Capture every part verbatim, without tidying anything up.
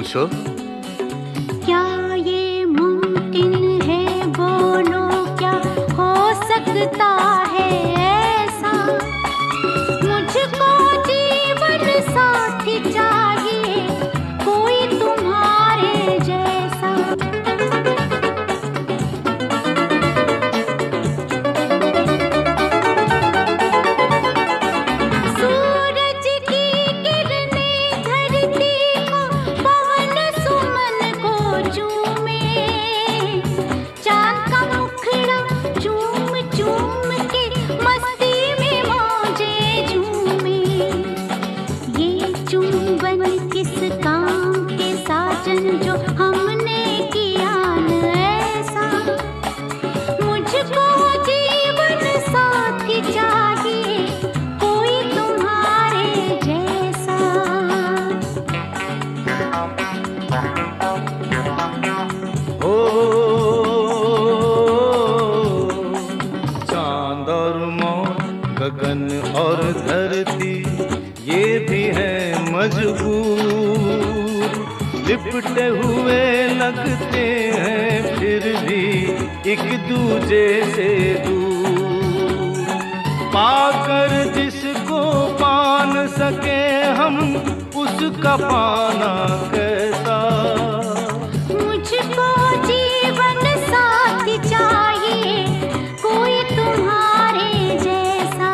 पूछो। क्या ये मुमकिन है, बोलो क्या हो सकता है ऐसा? मुझको जीवन साथी चाहिए, कोई तुम्हारे जैसा। सूरज की किरणें धरती को, पवन सुमन को चूमे, चांद का मुखड़ा चूम चूम के मस्ती में मौजे झूमे। ये चुंबन किस काम के साजन जो हमने किया न ऐसा? मुझको जीवन साथी चाहिए, कोई तुम्हारे जैसा। ओ चांद और मौन, गगन और धरती, ये भी है मजबूर। लिपटे हुए लगते हैं फिर भी एक दूजे से दूर। पाकर जिसको पा न सके हम, उसका पाना कैसा? मुझको जीवन साथी चाहिए, कोई तुम्हारे जैसा।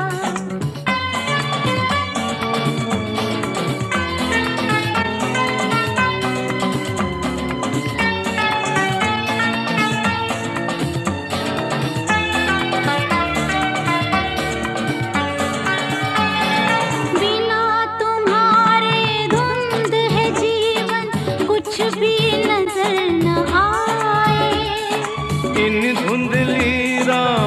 बिना तुम्हारे धुंध है जीवन, कुछ भी नजर न आए। इन धुंधली रात